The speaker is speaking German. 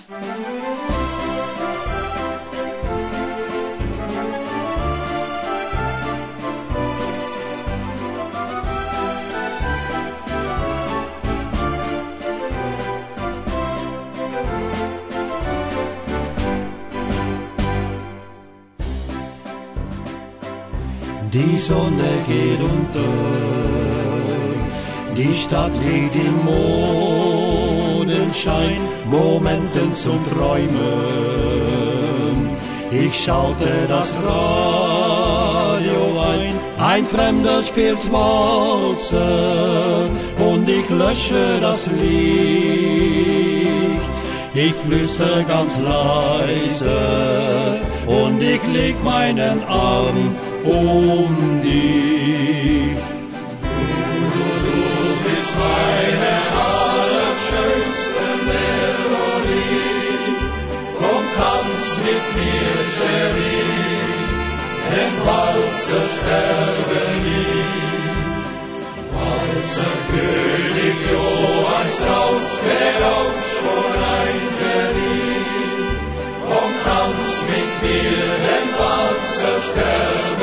Die Sonne geht unter, die Stadt liegt im Mondenschein, Momenten zum Träumen. Ich schalte das Radio ein Fremder spielt Walzer und ich lösche das Licht. Ich flüster ganz leise und ich leg meinen Arm um dich. Du bist meine allerschönste Melodie. Komm, tanz mit mir, Cherie, denn Walzer sterben nie. Walzer König Johann Strauss wäre auch schon ein Genie. Komm, tanz mit mir, denn Walzer sterben nie.